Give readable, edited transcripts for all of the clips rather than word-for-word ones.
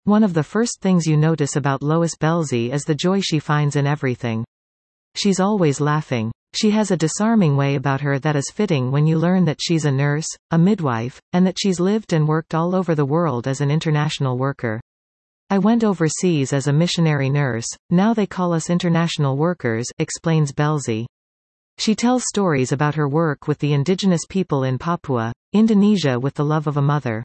One of the first things you notice about Lois Belzy is the joy she finds in everything. She's always laughing. She has a disarming way about her that is fitting when you learn that she's a nurse, a midwife, and that she's lived and worked all over the world as an international worker. I went overseas as a missionary nurse, now they call us international workers, explains Belzy. She tells stories about her work with the indigenous people in Papua, Indonesia with the love of a mother.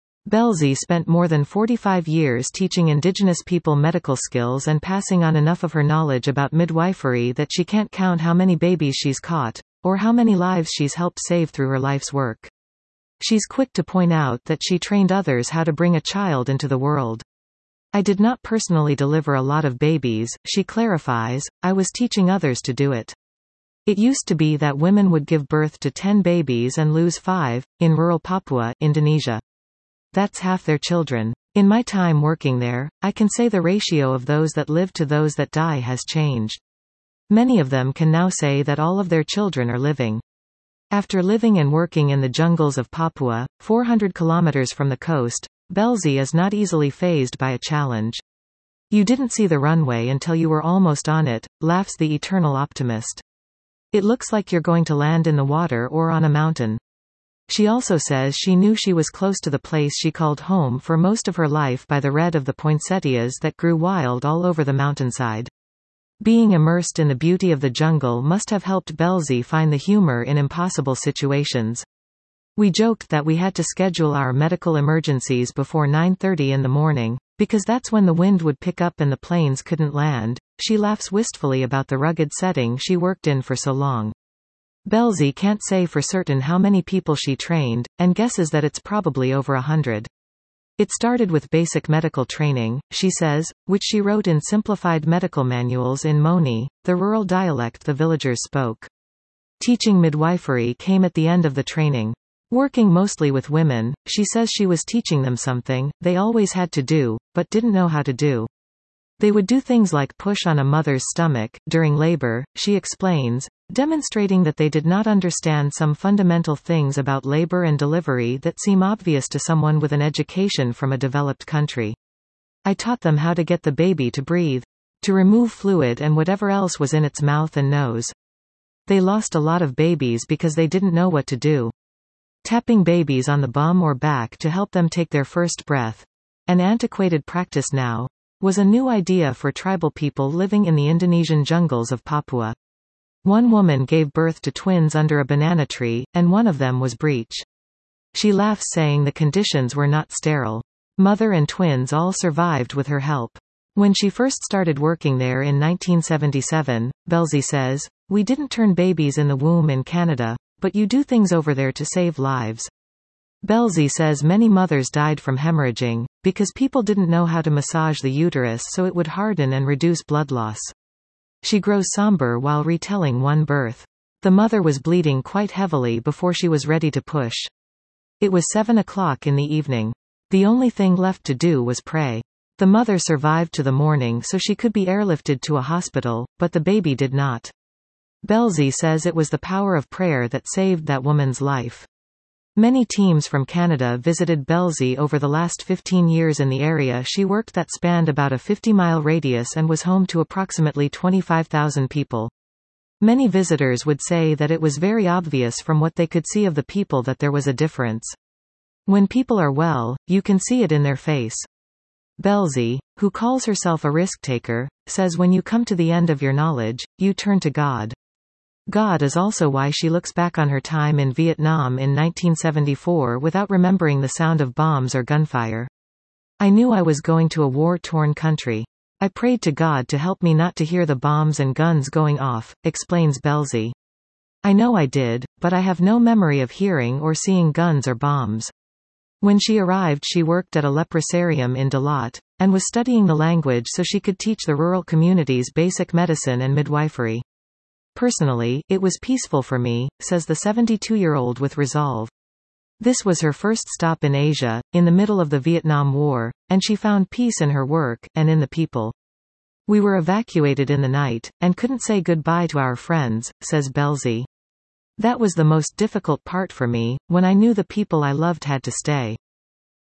Belzy spent more than 45 years teaching indigenous people medical skills and passing on enough of her knowledge about midwifery that she can't count how many babies she's caught, or how many lives she's helped save through her life's work. She's quick to point out that she trained others how to bring a child into the world. I did not personally deliver a lot of babies, she clarifies, I was teaching others to do it. It used to be that women would give birth to 10 babies and lose 5, in rural Papua, Indonesia. That's half their children. In my time working there, I can say the ratio of those that live to those that die has changed. Many of them can now say that all of their children are living. After living and working in the jungles of Papua, 400 kilometers from the coast, Belzy is not easily fazed by a challenge. You didn't see the runway until you were almost on it, laughs the eternal optimist. It looks like you're going to land in the water or on a mountain. She also says she knew she was close to the place she called home for most of her life by the red of the poinsettias that grew wild all over the mountainside. Being immersed in the beauty of the jungle must have helped Belzy find the humor in impossible situations. We joked that we had to schedule our medical emergencies before 9:30 in the morning, because that's when the wind would pick up and the planes couldn't land. She laughs wistfully about the rugged setting she worked in for so long. Belzy can't say for certain how many people she trained, and guesses that it's probably over 100. It started with basic medical training, she says, which she wrote in simplified medical manuals in Moni, the rural dialect the villagers spoke. Teaching midwifery came at the end of the training. Working mostly with women, she says she was teaching them something they always had to do, but didn't know how to do. They would do things like push on a mother's stomach, during labor, she explains, demonstrating that they did not understand some fundamental things about labor and delivery that seem obvious to someone with an education from a developed country. I taught them how to get the baby to breathe, to remove fluid and whatever else was in its mouth and nose. They lost a lot of babies because they didn't know what to do. Tapping babies on the bum or back to help them take their first breath, an antiquated practice now, was a new idea for tribal people living in the Indonesian jungles of Papua. One woman gave birth to twins under a banana tree, and one of them was breech. She laughs saying the conditions were not sterile. Mother and twins all survived with her help. When she first started working there in 1977, Belzy says, we didn't turn babies in the womb in Canada, but you do things over there to save lives. Belzy says many mothers died from hemorrhaging, because people didn't know how to massage the uterus so it would harden and reduce blood loss. She grows somber while retelling one birth. The mother was bleeding quite heavily before she was ready to push. It was 7 o'clock in the evening. The only thing left to do was pray. The mother survived to the morning so she could be airlifted to a hospital, but the baby did not. Belzy says it was the power of prayer that saved that woman's life. Many teams from Canada visited Belzy over the last 15 years in the area she worked that spanned about a 50-mile radius and was home to approximately 25,000 people. Many visitors would say that it was very obvious from what they could see of the people that there was a difference. When people are well, you can see it in their face. Belzy, who calls herself a risk-taker, says when you come to the end of your knowledge, you turn to God. God is also why she looks back on her time in Vietnam in 1974 without remembering the sound of bombs or gunfire. I knew I was going to a war-torn country. I prayed to God to help me not to hear the bombs and guns going off, explains Belzy. I know I did, but I have no memory of hearing or seeing guns or bombs. When she arrived she worked at a leprosarium in Dalat, and was studying the language so she could teach the rural communities basic medicine and midwifery. Personally, it was peaceful for me, says the 72-year-old with resolve. This was her first stop in Asia, in the middle of the Vietnam War, and she found peace in her work, and in the people. We were evacuated in the night, and couldn't say goodbye to our friends, says Belzy. That was the most difficult part for me, when I knew the people I loved had to stay.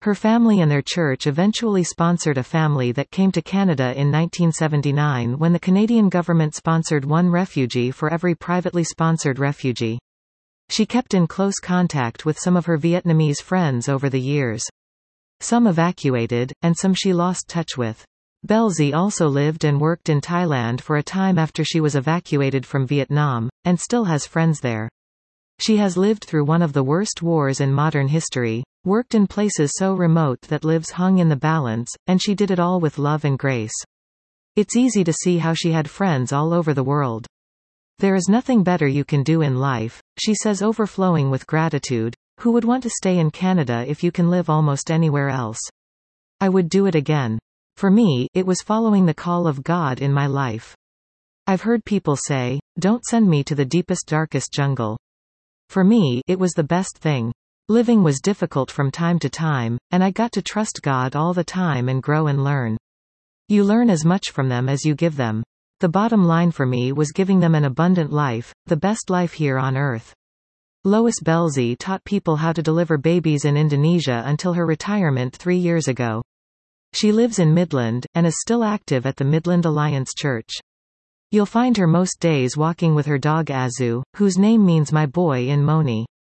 Her family and their church eventually sponsored a family that came to Canada in 1979 when the Canadian government sponsored one refugee for every privately sponsored refugee. She kept in close contact with some of her Vietnamese friends over the years. Some evacuated, and some she lost touch with. Belzy also lived and worked in Thailand for a time after she was evacuated from Vietnam, and still has friends there. She has lived through one of the worst wars in modern history, worked in places so remote that lives hung in the balance, and she did it all with love and grace. It's easy to see how she had friends all over the world. There is nothing better you can do in life, she says, overflowing with gratitude. Who would want to stay in Canada if you can live almost anywhere else? I would do it again. For me, it was following the call of God in my life. I've heard people say, "Don't send me to the deepest, darkest jungle." For me, it was the best thing. Living was difficult from time to time, and I got to trust God all the time and grow and learn. You learn as much from them as you give them. The bottom line for me was giving them an abundant life, the best life here on earth. Lois Belzy taught people how to deliver babies in Indonesia until her retirement 3 years ago. She lives in Midland, and is still active at the Midland Alliance Church. You'll find her most days walking with her dog Azu, whose name means my boy in Moni.